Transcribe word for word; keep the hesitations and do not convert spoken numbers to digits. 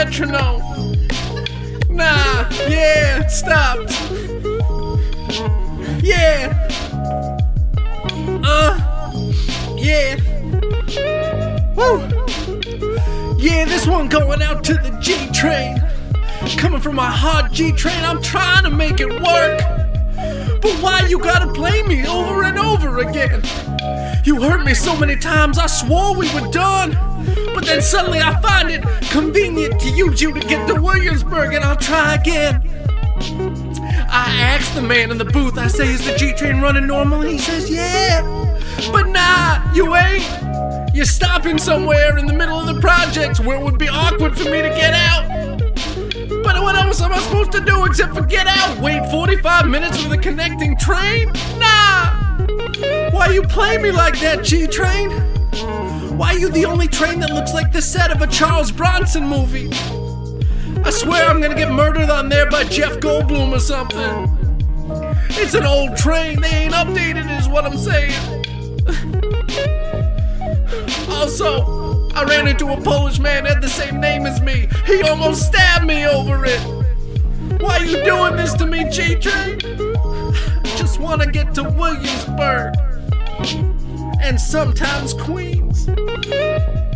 metronome. Nah, yeah, it stopped. Yeah. Uh, yeah. Woo. Yeah, this one going out to the G train. Coming from my hard G train, I'm trying to make it work. But why you gotta play me over and over again? You hurt me so many times, I swore we were done. But then suddenly I find it convenient to use you to get to Williamsburg, and I'll try again. I asked the man in the booth, I say, is the G train running normal? And he says, yeah. But nah, you ain't. You're stopping somewhere in the middle of the project where it would be awkward for me to get out. But what else am I supposed to do except for get out? Wait forty-five minutes for the connecting train? Nah! Why you play me like that, G-Train? Why are you the only train that looks like the set of a Charles Bronson movie? I swear I'm gonna get murdered on there by Jeff Goldblum or something. It's an old train, they ain't updated is what I'm saying. Also, I ran into a Polish man that had the same name as me. He almost stabbed me over it. Why are you doing this to me, G-Train? Just wanna get to Williamsburg. And sometimes Queens.